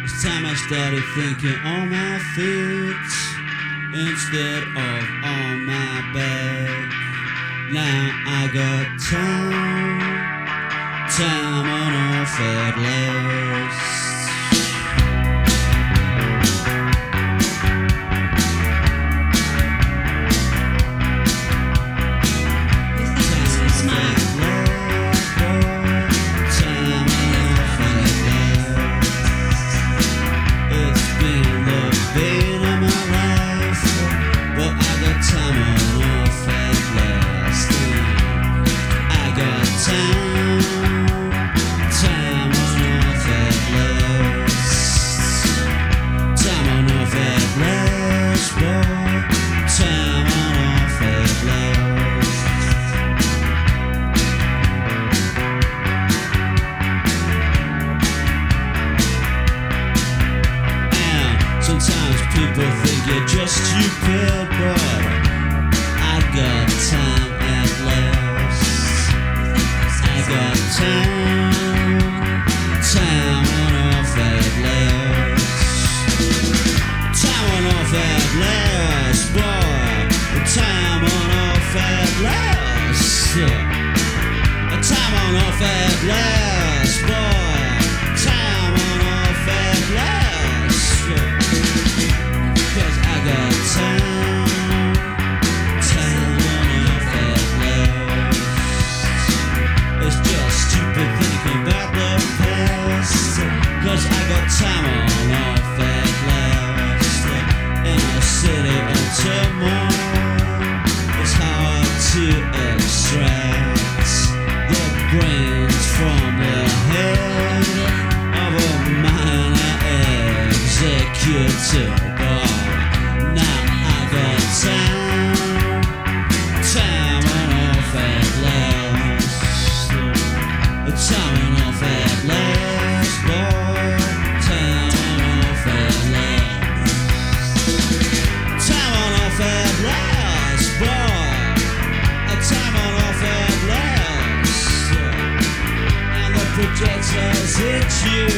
It's time I started thinking on my feet instead of on my back. Now I got time on off at last. Sometimes people think you're just stupid, but I got time at last. I got time on off at last. Time on off at last, boy. Time on off at last. Time on off at last, boy. Time on off at last. Cause I got time off at last. It's just stupid thinking about the past. Cause I got time on off at last. In a city of tomorrow, it's hard to extract the brains from the head of a minor executive. Time on off at last. Time on off at last, boy. Time on off at last. Time on off at last, boy. Time on off at last. And the projectors hit you.